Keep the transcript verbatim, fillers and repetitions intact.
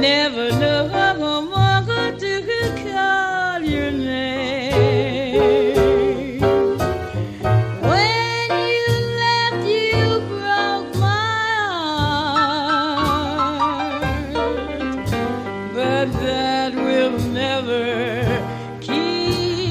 never know how to call your name. When you left, you broke my heart, but that will never